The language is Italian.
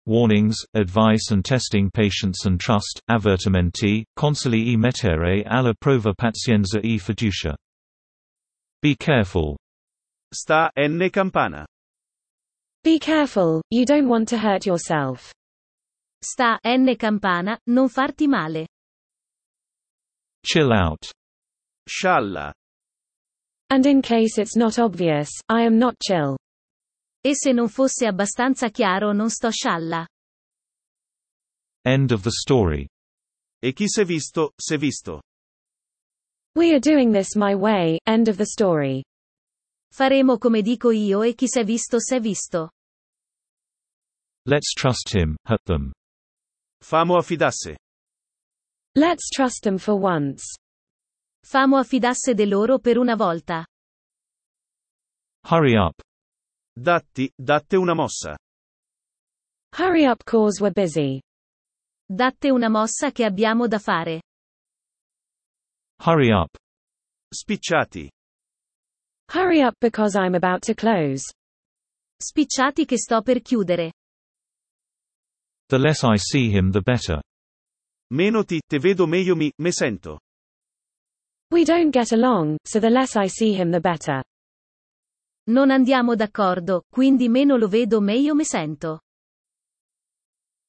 Warnings, advice and testing patience and trust, avvertimenti, consili e mettere alla prova pazienza e fiducia. Be careful. Sta n campana. Be careful, you don't want to hurt yourself. Sta n campana, non farti male. Chill out. Scialla. And in case it's not obvious, I am not chill. E se non fosse abbastanza chiaro non sto scialla. End of the story. E chi s'è visto, s'è visto. We are doing this my way, end of the story. Faremo come dico io e chi s'è visto s'è visto. Let's trust him, hurt them. Famo affidasse. Let's trust them for once. Famo affidasse de loro per una volta. Hurry up. Datte una mossa. Hurry up cause we're busy. Datte una mossa che abbiamo da fare. Hurry up. Spicciati. Hurry up because I'm about to close. Spicciati che sto per chiudere. The less I see him the better. Meno te vedo meglio me sento. We don't get along, so the less I see him the better. Non andiamo d'accordo, quindi meno lo vedo meglio me sento.